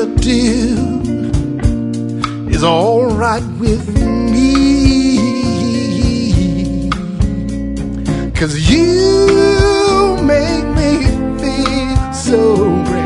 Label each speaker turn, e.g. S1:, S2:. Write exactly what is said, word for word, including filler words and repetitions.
S1: do is all right with me, 'cause you make me feel so great.